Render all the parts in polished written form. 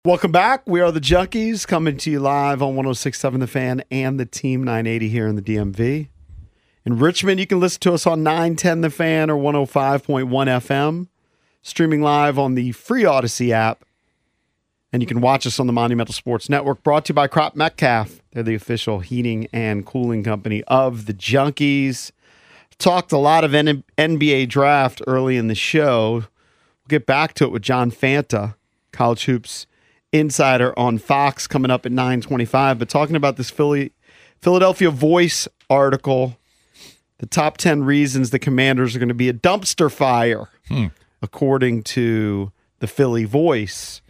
Welcome back. We are the Junkies coming to you live on 106.7 The Fan and the Team 980 here in the DMV. In Richmond, you can listen to us on 910 The Fan or 105.1 FM, streaming live on the free Odyssey app. And you can watch us on the Monumental Sports Network, brought to you by Crop Metcalf. They're the official heating and cooling company of the Junkies. Talked a lot of NBA draft early in the show. We'll get back to it with John Fanta, College Hoops Insider on Fox, coming up at 9:25. But talking about this Philadelphia Voice article, the top 10 reasons the Commanders are going to be a dumpster fire, according to the Philly Voice.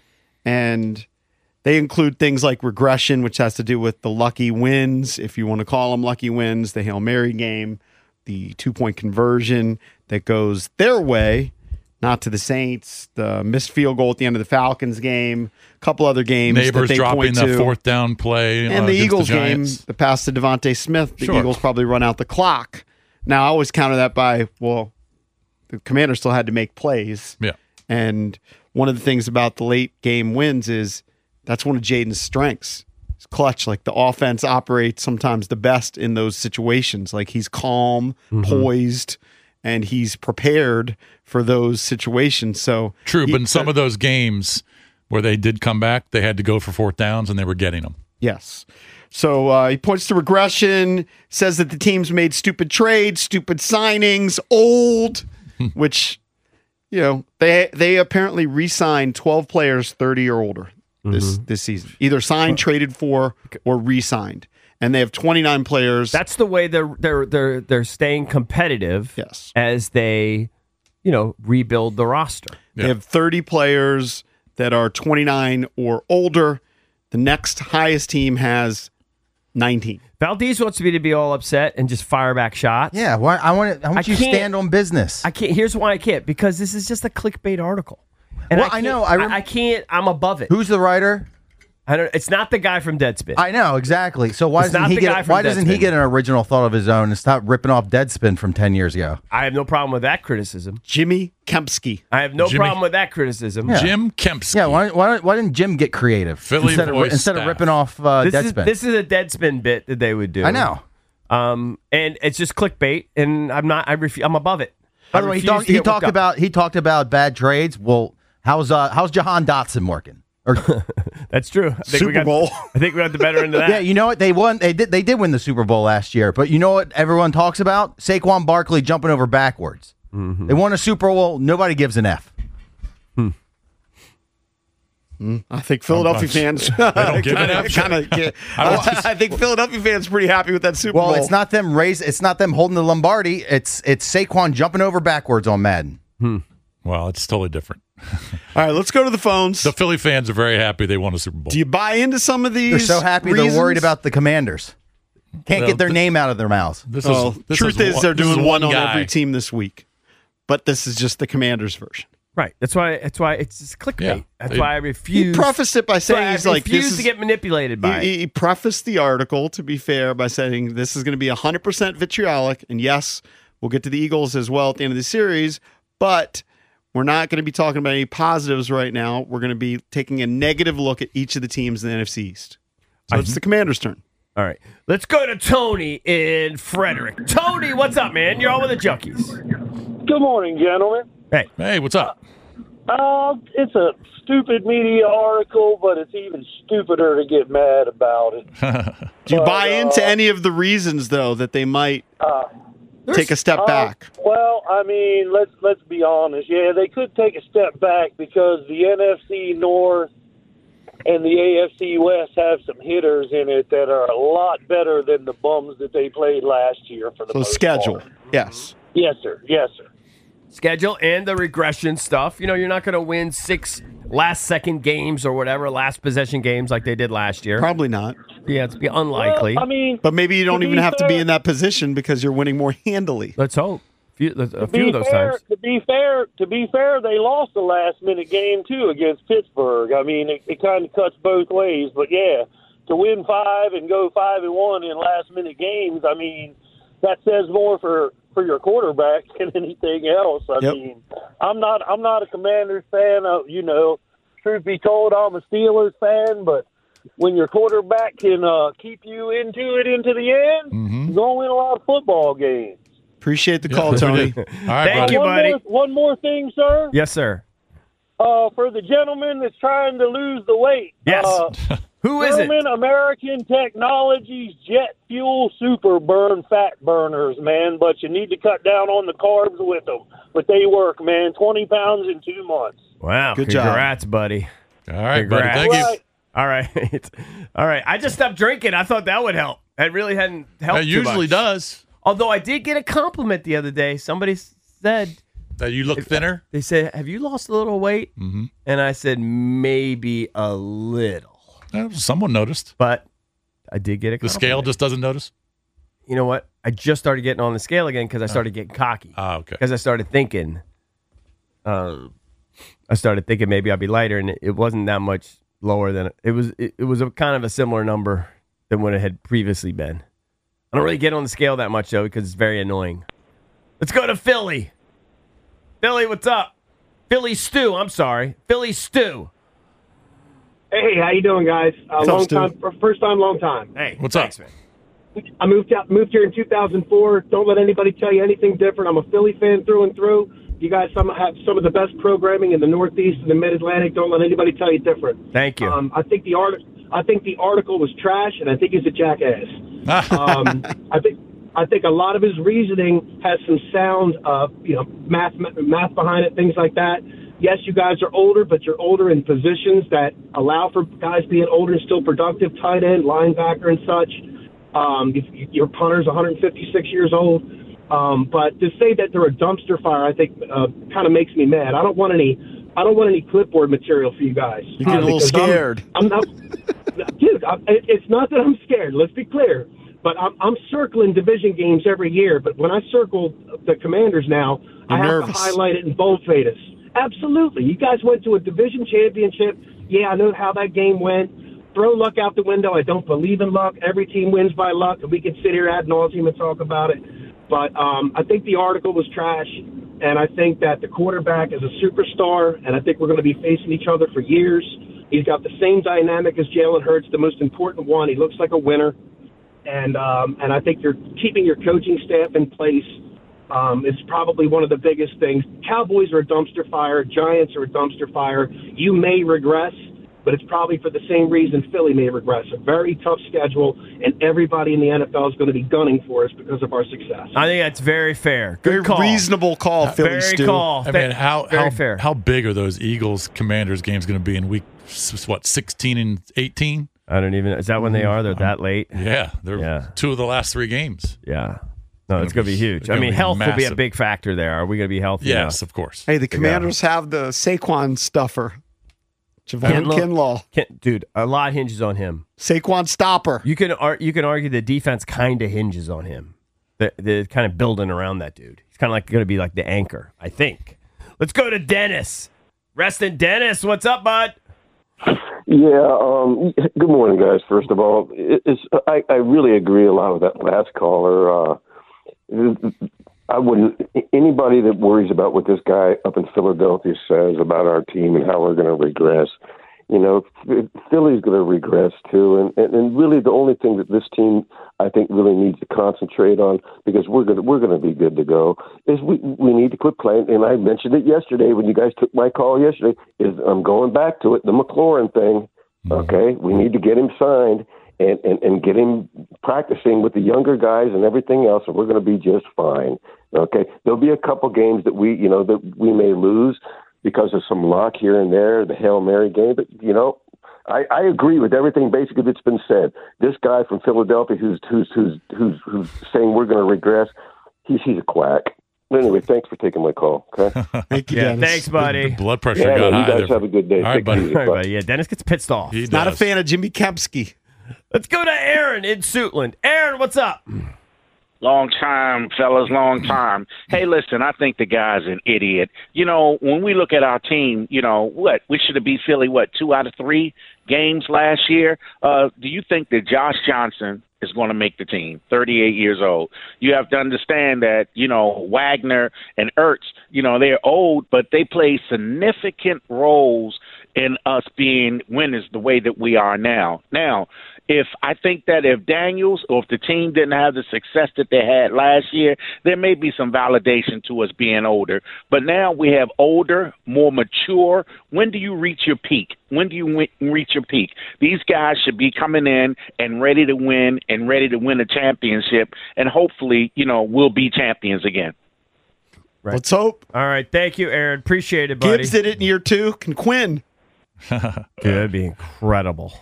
And they include things like regression, which has to do with the lucky wins, if you want to call them lucky wins, the Hail Mary game, the 2-point conversion that goes their way, not to the Saints, the missed field goal at the end of the Falcons game, a couple other games. Neighbors that they dropping point the to. fourth down play. And the Eagles the game, the pass to Devontae Smith, the Sure. Eagles probably run out the clock. Now, I always counter that by, well, the Commanders still had to make plays. Yeah. And one of the things about the late game wins is that's one of Jaden's strengths. It's clutch. Like, the offense operates sometimes the best in those situations. Like, he's calm, poised, and he's prepared for those situations. So True, but in some of those games where they did come back, they had to go for fourth downs, and they were getting them. Yes. So he points to regression, says that the teams made stupid trades, stupid signings, old, which, you know, they apparently re-signed 12 players 30 or older this season. Either signed, traded for, or re-signed. And they have 29 players. That's the way they're staying competitive. Yes. As they, rebuild the roster. They have 30 players that are 29 or older. The next highest team has 19. Valdez wants me to be all upset and just fire back shots. Yeah, I want you to stand on business. I can't. Here's why I can't. Because this is just a clickbait article. And Well, I I know, I can't. I'm above it. Who's the writer? I don't. It's not the guy from Deadspin. I know, exactly. So why It's doesn't not he the guy get from why doesn't he Deadspin. get an original thought of his own and stop ripping off Deadspin from 10 years ago? I have no problem with that criticism. Jimmy Kempski. I have no Jimmy- problem with that criticism. Yeah. Jim Kempski. Yeah, why didn't Jim get creative Philly instead Voice of staff. ripping off Deadspin? This is a Deadspin bit that they would do. I know. And it's just clickbait, and I'm not. I'm above it. By the way, he talked about bad trades. Well, how's Jahan Dotson working? Or, That's true. I think Super Bowl. I think we got the better end of that. yeah, you know what? They won. They did win the Super Bowl last year. But you know what everyone talks about? Saquon Barkley jumping over backwards. They won a Super Bowl. Nobody gives an F. I think Philadelphia fans don't give an F. I think Philadelphia fans are pretty happy with that Super Bowl. Well, it's not them It's not them holding the Lombardi. It's Saquon jumping over backwards on Madden. Well, it's totally different. All right, let's go to the phones. The Philly fans are very happy they won a Super Bowl. Do you buy into some of these? They're so happy reasons? they're worried about the Commanders. Can't Well, get their name out of their mouths. This Truth is, they're this doing one on guy. every team this week, but this is just the Commanders version. Right. That's why it's just clickbait. Yeah. That's why I refuse. He prefaced it by that's why saying I he's like, refuse this to is. get manipulated by it. He prefaced the article, to be fair, by saying this is going to be 100% vitriolic, and yes, we'll get to the Eagles as well at the end of the series, but we're not going to be talking about any positives right now. We're going to be taking a negative look at each of the teams in the NFC East. So it's the Commanders' turn. All right. Let's go to Tony in Frederick. Tony, what's up, man? You're on with the Junkies. Good morning, gentlemen. Hey, what's up? It's a stupid media article, but it's even stupider to get mad about it. Do you buy into any of the reasons, though, that they might take a step back? Well, I mean, let's be honest. Yeah, they could take a step back because the NFC North and the AFC West have some hitters in it that are a lot better than the bums that they played last year for the So most schedule, part. yes. Yes, sir. Yes, sir. Schedule and the regression stuff. You're not going to win 6 last-second games or whatever, last possession games like they did last year. Probably not. Yeah, it's be unlikely. Well, I mean, But maybe you don't To even be have to be fair- in that position because you're winning more handily. Let's hope. A few of those fair, times. To be fair, they lost the last minute game too against Pittsburgh. I mean, it kind of cuts both ways. But yeah, to win 5 and go 5-1 in last minute games, I mean, that says more for your quarterback than anything else. I Yep. mean, I'm not a Commanders fan. truth be told, I'm a Steelers fan, but when your quarterback can keep you into the end, you're going to win a lot of football games. Appreciate the call, Tony. All right, Thank buddy. you, buddy. One more thing, sir. Yes, sir. For the gentleman that's trying to lose the weight. Yes. Who is it? German American Technologies Jet Fuel Super Burn Fat Burners, man. But you need to cut down on the carbs with them. But they work, man. 20 pounds in 2 months. Wow. Good job. Congrats, buddy. All right, buddy. Congrats. Thank you. Right. All right. All right. I just stopped drinking. I thought that would help. It really hadn't helped It too usually much. does. Although I did get a compliment the other day. Somebody said, That you look thinner. they said, have you lost a little weight? Mm-hmm. And I said, maybe a little. Someone noticed. But I did get a The compliment. scale just doesn't notice. You know what? I just started getting on the scale again because I started getting cocky. Ah, okay. Because I started thinking, maybe I'd be lighter, and it wasn't that much lower than it was. It was a kind of a similar number than what it had previously been. I don't really get on the scale that much though because it's very annoying. Let's go to Philly. Philly, what's up? Philly Stew. I'm sorry, Philly Stew. Hey, how you doing, guys? up, Stu? First time, long time. Hey, What's thanks, up? man. I moved here in 2004. Don't let anybody tell you anything different. I'm a Philly fan through and through. You guys have some of the best programming in the Northeast and the Mid-Atlantic. Don't let anybody tell you different. Thank you. I think the article was trash, and I think he's a jackass. I think a lot of his reasoning has some sound, math behind it, things like that. Yes, you guys are older, but you're older in positions that allow for guys being older and still productive, tight end, linebacker, and such. Your punter's 156 years old. But to say that they're a dumpster fire, I think kind of makes me mad. I don't want any clipboard material for you guys. You get a little Because scared. I'm not, dude. It's not that I'm scared. Let's be clear. But I'm circling division games every year. But when I circle the Commanders now, You're I have nervous. to highlight it in boldface. Absolutely. You guys went to a division championship. Yeah, I know how that game went. Throw luck out the window. I don't believe in luck. Every team wins by luck, and we can sit here ad nauseum and talk about it. But I think the article was trash, and I think that the quarterback is a superstar, and I think we're going to be facing each other for years. He's got the same dynamic as Jalen Hurts, the most important one. He looks like a winner, and I think you're keeping your coaching staff in place. It's probably one of the biggest things. Cowboys are a dumpster fire. Giants are a dumpster fire. You may regress, but it's probably for the same reason Philly may regress. A very tough schedule, and everybody in the NFL is going to be gunning for us because of our success. I think that's very fair. Good Very call. reasonable call, Philly Very Stew. call. I mean, Very fair. how big are those Eagles Commanders games going to be in week 16 and 18? I don't even. Is that when they are? They're that late. Yeah, they're Yeah. 2 of the last 3 games. Yeah. No, it's going to be huge. it's I gonna mean, be health will be a massive. big factor there. Are we going to be healthy? Yes, of course. Hey, the Commanders have the Saquon stuffer. Javon Kinlaw. Dude, a lot hinges on him. Saquon stopper. You can argue the defense kind of hinges on him. They're kind of building around that dude. He's kind of like going to be like the anchor, I think. Let's go to Dennis. Reston Dennis, what's up, bud? Yeah. Good morning, guys. First of all, I really agree a lot with that last caller. I wouldn't. Anybody that worries about what this guy up in Philadelphia says about our team and how we're going to regress, Philly's going to regress too. And really, the only thing that this team I think really needs to concentrate on, because we're going to be good to go, is we need to quit playing. And I mentioned it yesterday when you guys took my call yesterday. I'm going back to it, the McLaurin thing. Okay, we need to get him signed and get him practicing with the younger guys and everything else, and we're going to be just fine. Okay, there'll be a couple games that we may lose because of some luck here and there, the Hail Mary game. But I agree with everything basically that's been said. This guy from Philadelphia who's saying we're going to regress, he's a quack. Anyway, thanks for taking my call. Okay. Thank you, Yeah, Dennis. thanks, buddy. The blood pressure Yeah, got you high guys there. have a good day. All right, Take it buddy. easy. All right, Bye. buddy. Yeah, Dennis gets pissed off. He Not a does. fan of Jimmy Kempski. Let's go to Aaron in Suitland. Aaron, what's up? Long time, fellas, long time. Hey, listen, I think the guy's an idiot. When we look at our team, we should have beat Philly, 2 out of 3 games last year? Do you think that Josh Johnson is going to make the team, 38 years old? You have to understand that, Wagner and Ertz, they're old, but they play significant roles in us being winners the way that we are now. Now, if Daniels or if the team didn't have the success that they had last year, there may be some validation to us being older. But now we have older, more mature. When do you reach your peak? When do you reach your peak? These guys should be coming in and ready to win a championship, and hopefully, we'll be champions again. Right. Let's hope. All right. Thank you, Aaron. Appreciate it, buddy. Gibbs did it in year 2. Can Quinn? Dude, that'd be incredible.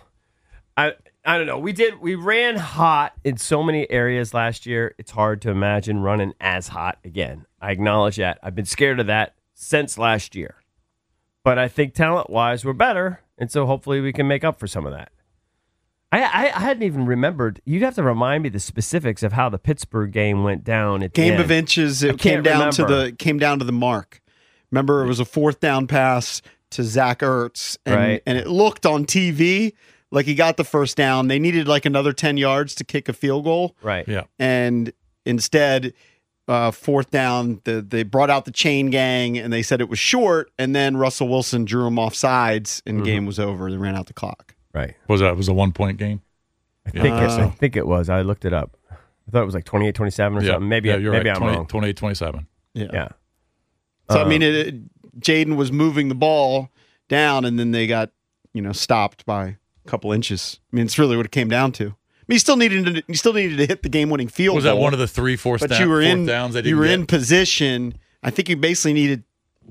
I don't know. We ran hot in so many areas last year. It's hard to imagine running as hot again. I acknowledge that. I've been scared of that since last year. But I think talent-wise, we're better, and so hopefully we can make up for some of that. I hadn't even remembered. You'd have to remind me the specifics of how the Pittsburgh game went down at the Game end. of inches. It came down to the mark. Remember, it was a 4th down pass to Zach Ertz, and it looked on TV like he got the first down. They needed like another 10 yards to kick a field goal. Right. Yeah. And instead, 4th down, they brought out the chain gang, and they said it was short, and then Russell Wilson drew him off sides, and game was over. They ran out the clock. Right. It was a 1-point game? I think it was. I looked it up. I thought it was like 28-27 or something. Maybe you're right. I'm wrong. 28-27. Yeah. So, Jaden was moving the ball down, and then they got, stopped by a couple inches. It's really what it came down to. You still needed to hit the game-winning field goal. Was that one of the 3 fourth downs they didn't You were get? in position. I think you basically needed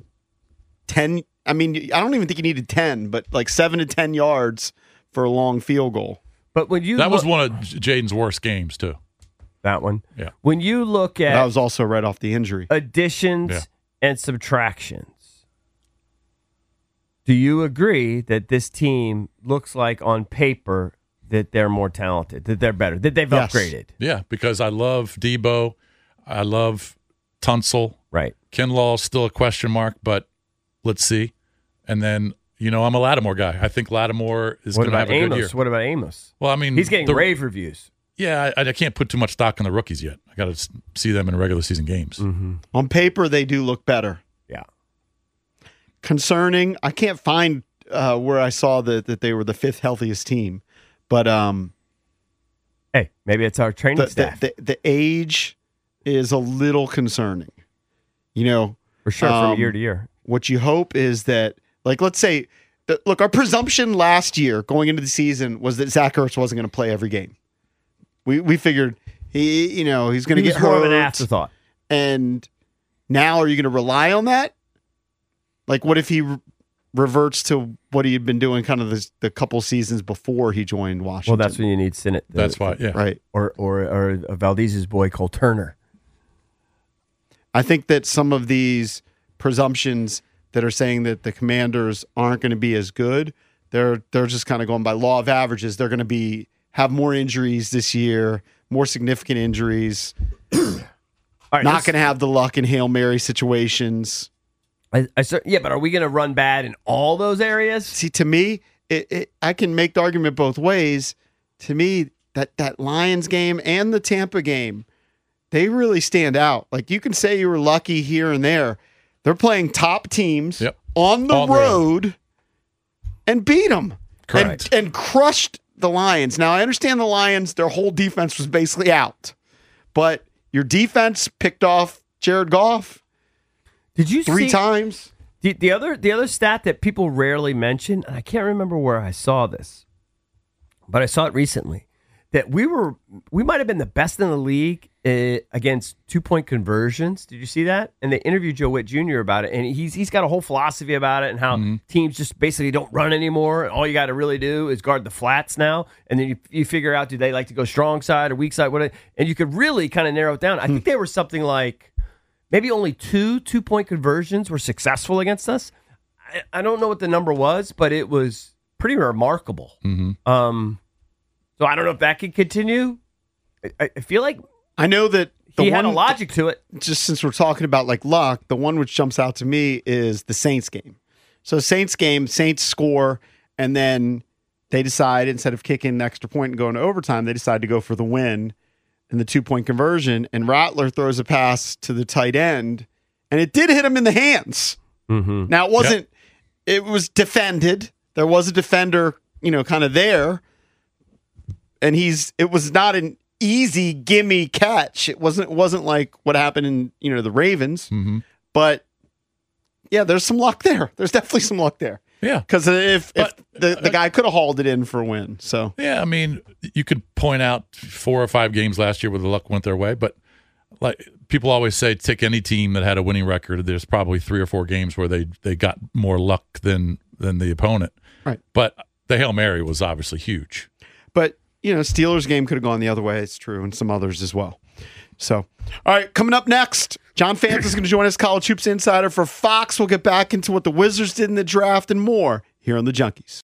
10. I don't even think you needed 10, but like 7 to 10 yards for a long field goal. But when you that was one of Jaden's worst games too. That one. Yeah. When you look at that was also right off the injury. Additions and subtractions. Do you agree that this team looks like on paper that they're more talented, that they're better, that they've upgraded? Yeah, because I love Debo. I love Tunsil. Right. Kinlaw's still a question mark, but let's see. And then, I'm a Lattimore guy. I think Lattimore is going to have a good year. What about Amos? Well, he's getting rave reviews. Yeah, I can't put too much stock in the rookies yet. I got to see them in regular season games. Mm-hmm. On paper, they do look better. Yeah. Concerning, I can't find where I saw that they were the 5th healthiest team, but hey, maybe it's our training staff. The age is a little concerning. For sure, from year to year. What you hope is that, like, let's say, look, our presumption last year going into the season was that Zach Ertz wasn't going to play every game. We figured he's going to get hurt. More of an afterthought. And now, are you going to rely on that? Like, what if he reverts to what he had been doing kind of the couple seasons before he joined Washington? Well, that's when you need Sinnott. That's why, yeah. Right. Or Valdez's boy, Cole Turner. I think that some of these presumptions that are saying that the Commanders aren't going to be as good, they're just kind of going by law of averages. They're going to have more injuries this year, more significant injuries. Not going to have the luck in Hail Mary situations. But are we going to run bad in all those areas? See, to me, I can make the argument both ways. To me, that Lions game and the Tampa game, they really stand out. Like, you can say you were lucky here and there. They're playing top teams on the road and beat them. Correct. And crushed the Lions. Now, I understand the Lions, their whole defense was basically out. But your defense picked off Jared Goff. Did you 3 times? The other stat that people rarely mention, and I can't remember where I saw this, but I saw it recently, that we might have been the best in the league against 2-point conversions. Did you see that? And they interviewed Joe Witt Jr. about it, and he's got a whole philosophy about it and how teams just basically don't run anymore. And all you got to really do is guard the flats now, and then you figure out, do they like to go strong side or weak side? And you could really kind of narrow it down. I think they were something like maybe only 2-point conversions were successful against us. I don't know what the number was, but it was pretty remarkable. So I don't know if that can continue. I feel like I know that he had a logic to it. Just since we're talking about like luck, the one which jumps out to me is the Saints game. So Saints score, and then they decide, instead of kicking an extra point and going to overtime, they decide to go for the win and the 2-point conversion. And Rattler throws a pass to the tight end, and it did hit him in the hands. Now, it it was defended. There was a defender, kind of there. And it was not an easy gimme catch. It wasn't like what happened in, the Ravens. Mm-hmm. But yeah, there's some luck there. There's definitely some luck there. Yeah. Because if the guy could have hauled it in for a win. So yeah, I mean, you could point out 4 or 5 games last year where the luck went their way, but like people always say, take any team that had a winning record. There's probably 3 or 4 games where they got more luck than the opponent. Right. But the Hail Mary was obviously huge. But Steelers game could have gone the other way. It's true, and some others as well. So, all right, coming up next, John Fanta is going to join us, College Hoops Insider for Fox. We'll get back into what the Wizards did in the draft and more here on the Junkies.